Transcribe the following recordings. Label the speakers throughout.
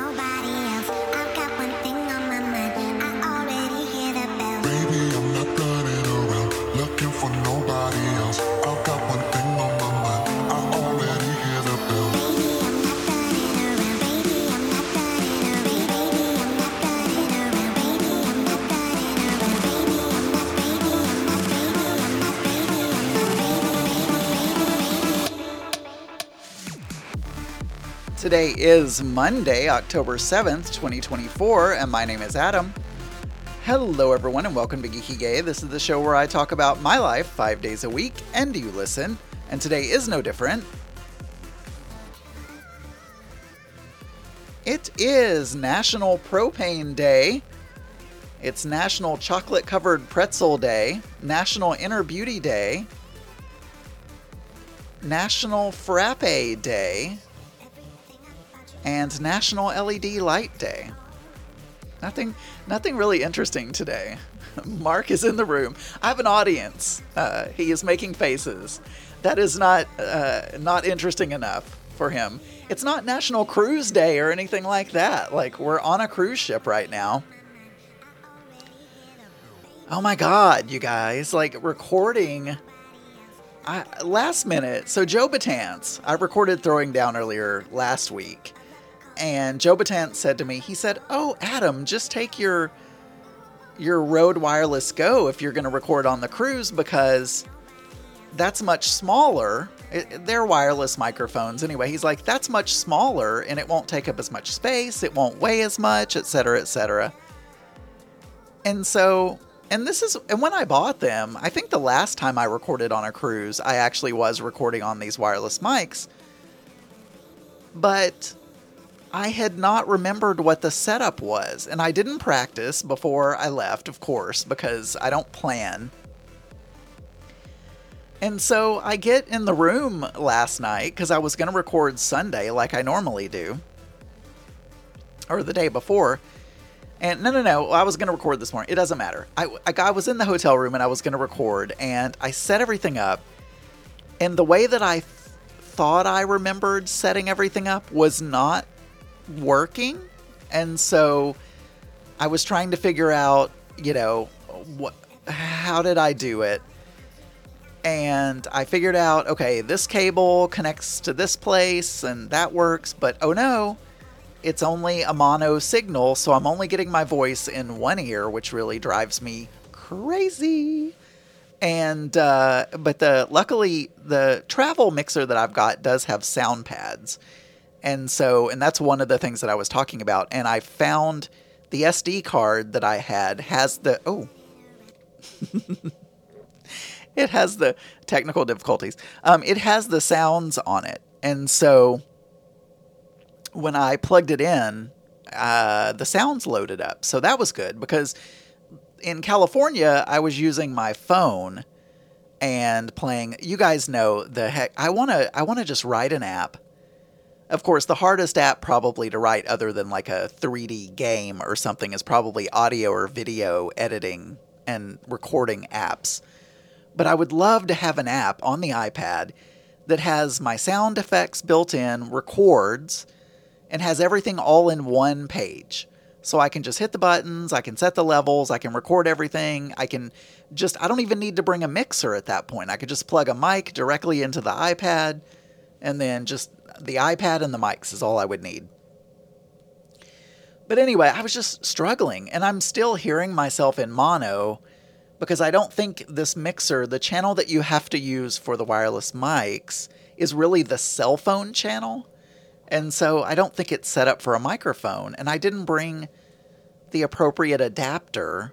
Speaker 1: nobody else. I've got one thing on my mind. I already hear the bell.
Speaker 2: Baby, I'm not running around looking for nobody else. I've got one thing on my mind. I already hear the bell.
Speaker 1: Baby, I'm not running around. Baby, I'm not running around. Baby, I'm not running around. Baby, I'm not running around. Baby, I'm not. Baby, I'm not. Baby, I'm not. Baby, I'm not.
Speaker 3: Today is Monday, October 7th, 2024, and my name is Adam. Hello, everyone, and welcome to Geeky Gay. This is the show where I talk about my life 5 days a week, and you listen, and today is no different. It is National Propane Day. It's National Chocolate Covered Pretzel Day, National Inner Beauty Day, National Frappe Day, and National LED Light Day. Nothing really interesting today. Mark is in the room. I have an audience. He is making faces. That is not interesting enough for him. It's not National Cruise Day or anything like that. Like, we're on a cruise ship right now. Oh my God, you guys! Like, recording. Last minute. So Joe Batance, I recorded Throwing Down earlier last week. And Joe Batance said to me, he said, "Oh, Adam, just take your Rode Wireless Go if you're going to record on the cruise, because that's much smaller." They're wireless microphones. Anyway, he's like, "That's much smaller and it won't take up as much space. It won't weigh as much, etc., etc." And when I bought them, I think the last time I recorded on a cruise, I actually was recording on these wireless mics. But I had not remembered what the setup was, and I didn't practice before I left, of course, because I don't plan. And so I get in the room last night, because I was going to record Sunday like I normally do, or the day before. And no, I was going to record this morning. It doesn't matter. I was in the hotel room and I was going to record, and I set everything up, and the way that I thought I remembered setting everything up was not working. And so I was trying to figure out, how did I do it? And I figured out, okay, this cable connects to this place and that works, but oh no, it's only a mono signal, so I'm only getting my voice in one ear, which really drives me crazy. And luckily the travel mixer that I've got does have sound pads. And that's one of the things that I was talking about. And I found the SD card that I had has it has the technical difficulties. It has the sounds on it. And so when I plugged it in, the sounds loaded up. So that was good, because in California, I was using my phone and playing. You guys know I want to just write an app. Of course, the hardest app probably to write, other than like a 3D game or something, is probably audio or video editing and recording apps. But I would love to have an app on the iPad that has my sound effects built in, records, and has everything all in one page. So I can just hit the buttons, I can set the levels, I can record everything, I don't even need to bring a mixer at that point. I could just plug a mic directly into the iPad, and then just the iPad and the mics is all I would need. But anyway, I was just struggling, and I'm still hearing myself in mono, because I don't think this mixer, the channel that you have to use for the wireless mics, is really the cell phone channel. And so I don't think it's set up for a microphone. And I didn't bring the appropriate adapter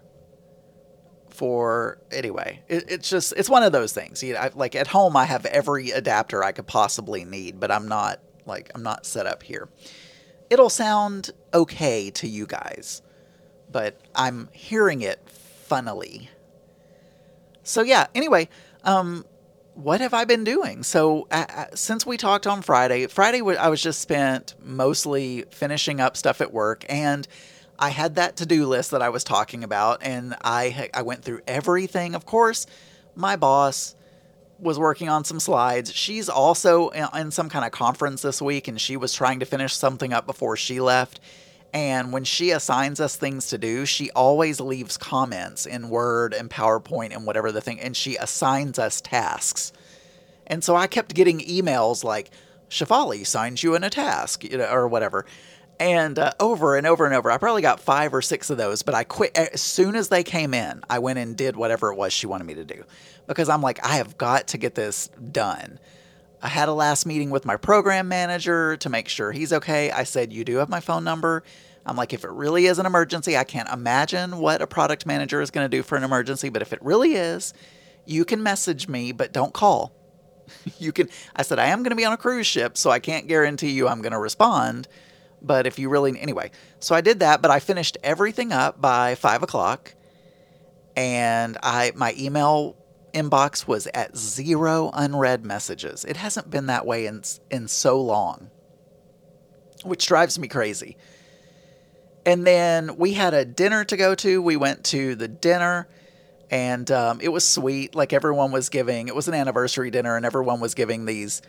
Speaker 3: anyway. It's one of those things. Like at home, I have every adapter I could possibly need, but I'm not set up here. It'll sound okay to you guys, but I'm hearing it funnily. So yeah, anyway, what have I been doing? So since we talked on Friday I was just spent mostly finishing up stuff at work, and I had that to-do list that I was talking about, and I went through everything. Of course, my boss was working on some slides. She's also in some kind of conference this week, and she was trying to finish something up before she left. And when she assigns us things to do, she always leaves comments in Word and PowerPoint and whatever the thing, and she assigns us tasks. And so I kept getting emails like, Shefali signs you in a task, or whatever. And over and over and over. I probably got 5 or 6 of those, but I quit. As soon as they came in, I went and did whatever it was she wanted me to do. Because I'm like, I have got to get this done. I had a last meeting with my program manager to make sure he's okay. I said, you do have my phone number. I'm like, if it really is an emergency, I can't imagine what a product manager is going to do for an emergency. But if it really is, you can message me, but don't call. I said, I am going to be on a cruise ship, so I can't guarantee you I'm going to respond. But if you really, anyway. So I did that, but I finished everything up by 5 o'clock. And my email inbox was at 0 unread messages. It hasn't been that way in so long, which drives me crazy. And then we had a dinner to go to. We went to the dinner, and it was sweet. Like everyone was giving, it was an anniversary dinner, and everyone was giving these,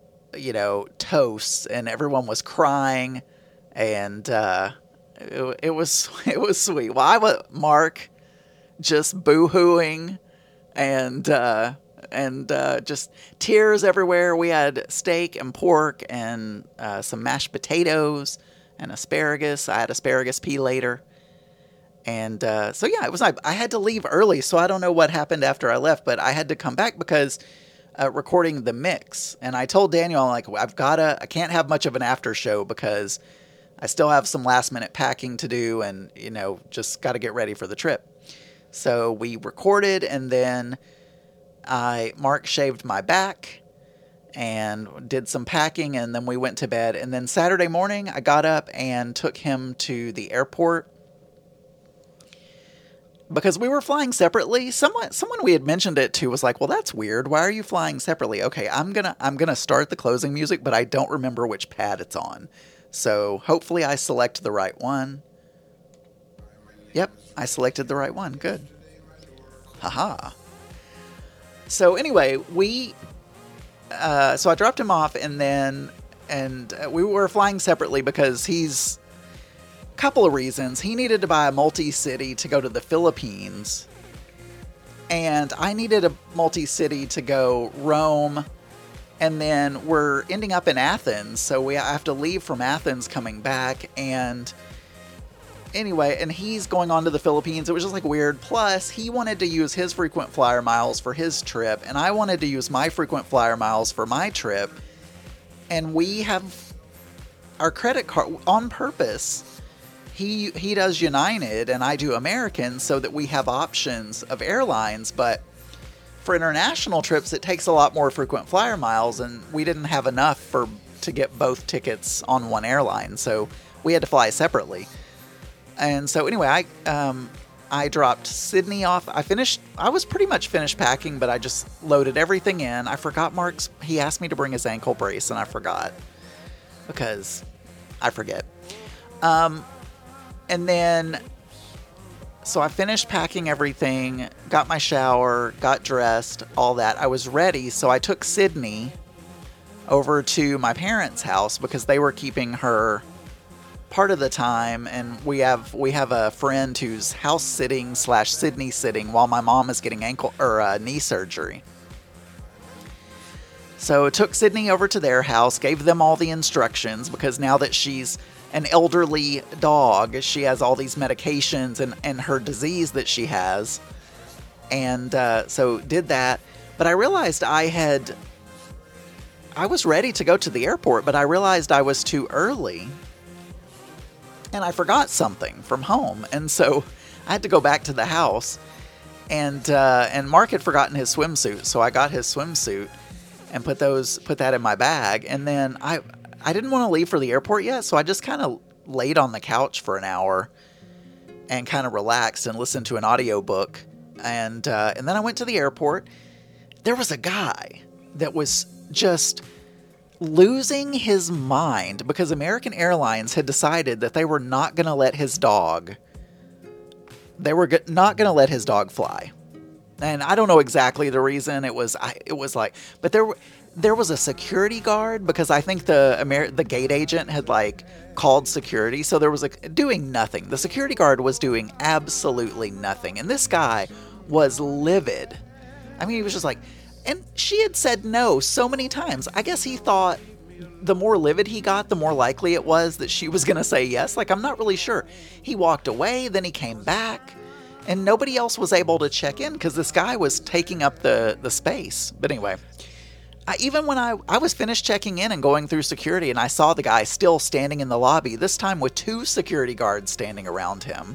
Speaker 3: toasts, and everyone was crying, and it was sweet. Well, Mark just boo-hooing, and just tears everywhere. We had steak and pork and some mashed potatoes and asparagus. I had asparagus pea later. And so, yeah, it was nice. I had to leave early, so I don't know what happened after I left, but I had to come back because recording the mix. And I told Daniel, I'm like, I can't have much of an after show because I still have some last minute packing to do and, just got to get ready for the trip. So we recorded, and then Mark shaved my back and did some packing, and then we went to bed. And then Saturday morning, I got up and took him to the airport because we were flying separately. Someone we had mentioned it to was like, well, that's weird. Why are you flying separately? Okay, I'm gonna start the closing music, but I don't remember which pad it's on. So hopefully I select the right one. Yep, I selected the right one. Good. Haha. So anyway, so I dropped him off, and we were flying separately because he's a couple of reasons. He needed to buy a multi-city to go to the Philippines, and I needed a multi-city to go Rome, and then we're ending up in Athens, so we have to leave from Athens coming back, and anyway, and he's going on to the Philippines. It was just like weird. Plus, he wanted to use his frequent flyer miles for his trip, and I wanted to use my frequent flyer miles for my trip. And we have our credit card on purpose. He does United, and I do American, so that we have options of airlines. But for international trips, it takes a lot more frequent flyer miles, and we didn't have enough to get both tickets on one airline, so we had to fly separately. And so anyway, I dropped Sydney off. I was pretty much finished packing, but I just loaded everything in. I forgot he asked me to bring his ankle brace, and I forgot because I forget. And then, so I finished packing everything, got my shower, got dressed, all that. I was ready, so I took Sydney over to my parents' house because they were keeping her part of the time, and we have a friend who's house sitting / Sydney sitting while my mom is getting ankle or knee surgery. So took Sydney over to their house, gave them all the instructions because now that she's an elderly dog, she has all these medications and her disease that she has, and so did that. But I realized I was ready to go to the airport, but I realized I was too early. And I forgot something from home, and so I had to go back to the house. And Mark had forgotten his swimsuit, so I got his swimsuit and put that in my bag. And then I didn't want to leave for the airport yet, so I just kind of laid on the couch for an hour and kind of relaxed and listened to an audiobook. And then I went to the airport. There was a guy that was just losing his mind because American Airlines had decided that they were not going to let his dog fly. And I don't know exactly the reason. It was like, but there was a security guard because I think the gate agent had like called security. So there was doing nothing. The security guard was doing absolutely nothing. And this guy was livid. I mean, he was just like, and she had said no so many times. I guess he thought the more livid he got, the more likely it was that she was going to say yes. Like, I'm not really sure. He walked away, then he came back, and nobody else was able to check in because this guy was taking up the space. But anyway, even when I was finished checking in and going through security, and I saw the guy still standing in the lobby, this time with 2 security guards standing around him.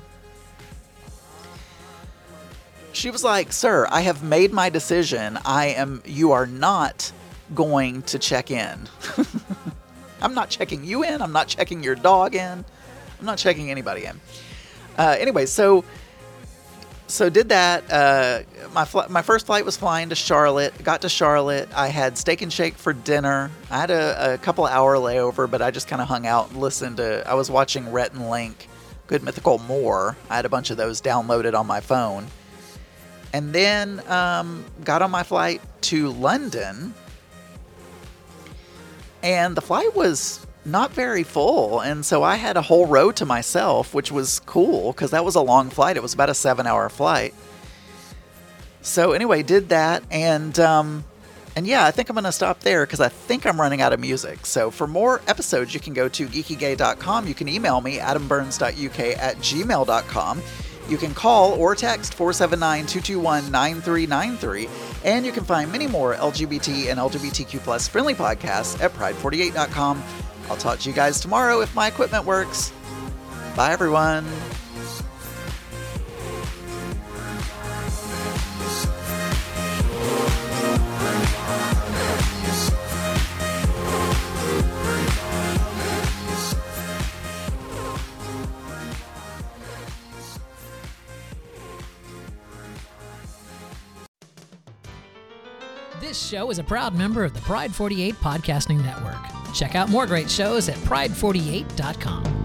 Speaker 3: She was like, "Sir, I have made my decision. You are not going to check in." I'm not checking you in. I'm not checking your dog in. I'm not checking anybody in. Anyway, so did that. My first flight was flying to Charlotte. Got to Charlotte. I had Steak and Shake for dinner. I had a couple hour layover, but I just kind of hung out and listened to. I was watching Rhett and Link, Good Mythical More. I had a bunch of those downloaded on my phone. And then got on my flight to London. And the flight was not very full. And so I had a whole row to myself, which was cool because that was a long flight. It was about a 7-hour flight. So anyway, did that. And yeah, I think I'm going to stop there because I think I'm running out of music. So for more episodes, you can go to geekygay.com. You can email me, adamburns.uk@gmail.com. You can call or text 479-221-9393, and you can find many more LGBT and LGBTQ+ friendly podcasts at pride48.com. I'll talk to you guys tomorrow if my equipment works. Bye, everyone.
Speaker 4: This show is a proud member of the Pride 48 Podcasting Network. Check out more great shows at pride48.com.